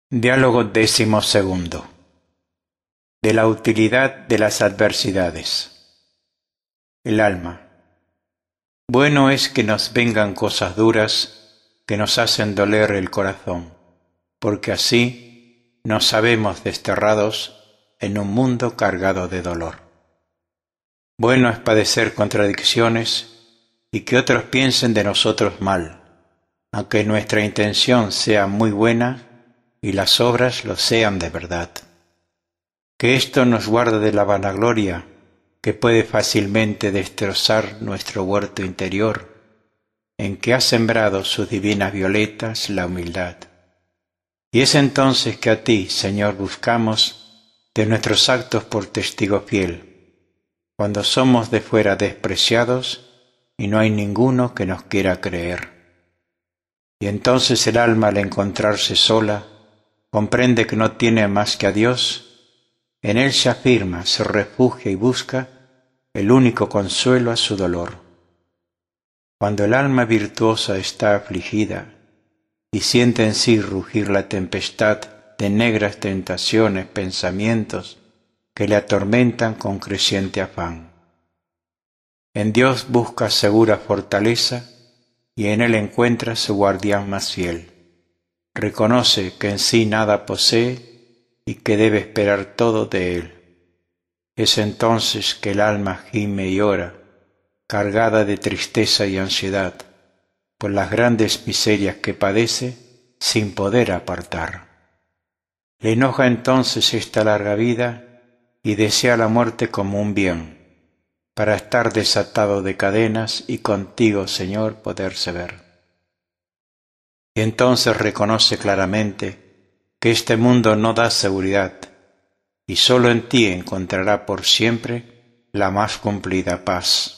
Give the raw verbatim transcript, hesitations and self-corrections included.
Diálogo décimo segundo. De la utilidad de las adversidades. El alma. Bueno es que nos vengan cosas duras que nos hacen doler el corazón, porque así nos sabemos desterrados en un mundo cargado de dolor. Bueno es padecer contradicciones y que otros piensen de nosotros mal, aunque nuestra intención sea muy buena y las obras lo sean de verdad. Que esto nos guarde de la vanagloria que puede fácilmente destrozar nuestro huerto interior, en que ha sembrado sus divinas violetas la humildad. Y es entonces que a ti, Señor, buscamos de nuestros actos por testigo fiel, cuando somos de fuera despreciados y no hay ninguno que nos quiera creer. Y entonces el alma, al encontrarse sola, comprende que no tiene más que a Dios. En Él se afirma, se refugia y busca el único consuelo a su dolor. Cuando el alma virtuosa está afligida y siente en sí rugir la tempestad de negras tentaciones, pensamientos que le atormentan con creciente afán. En Dios busca segura fortaleza y en Él encuentra su guardián más fiel. Reconoce que en sí nada posee y que debe esperar todo de Él. Es entonces que el alma gime y ora, cargada de tristeza y ansiedad, por las grandes miserias que padece sin poder apartar. Le enoja entonces esta larga vida y desea la muerte como un bien, para estar desatado de cadenas y contigo, Señor, poderse ver. Y entonces reconoce claramente que este mundo no da seguridad y sólo en ti encontrará por siempre la más cumplida paz.